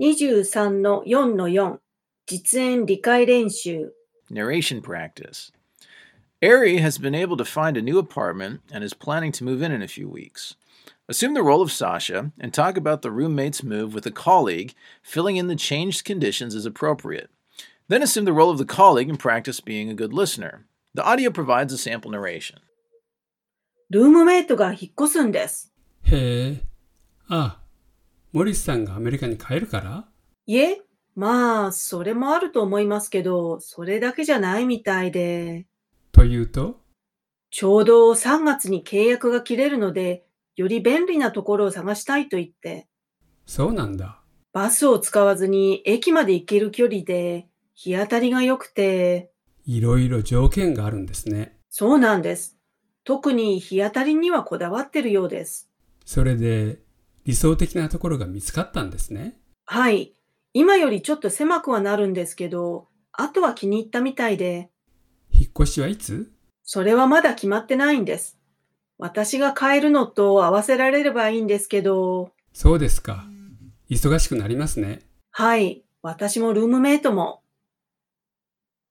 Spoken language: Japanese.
23-4-4 実演理解練習 Narration practice. Ari has been able to find a new apartment and is planning to move in a few weeks. Assume the role of Sasha and talk about the roommate's move with a colleague, filling in the changed conditions as appropriate. Then assume the role of the colleague and practice being a good listener. The audio provides a sample narration. ルームメイトが引っ越すんです。 へえ。モリスさんがアメリカに帰るから？ いえ、まあ、それもあると思いますけど、それだけじゃないみたいで。 というと？ ちょうど3月に契約が切れるので、より便利なところを探したいと言って。 そうなんだ。 バスを使わずに駅まで行ける距離で、日当たりが良くて。 いろいろ条件があるんですね。 そうなんです。特に日当たりにはこだわってるようです。 それで理想的なところが見つかったんですね。 はい。今よりちょっと狭くはなるんですけど、あとは気に入ったみたいで。 引っ越しはいつ？ それはまだ決まってないんです。私が変えるのと合わせられればいいんですけど。 そうですか。忙しくなりますね。 はい。私もルームメイトも。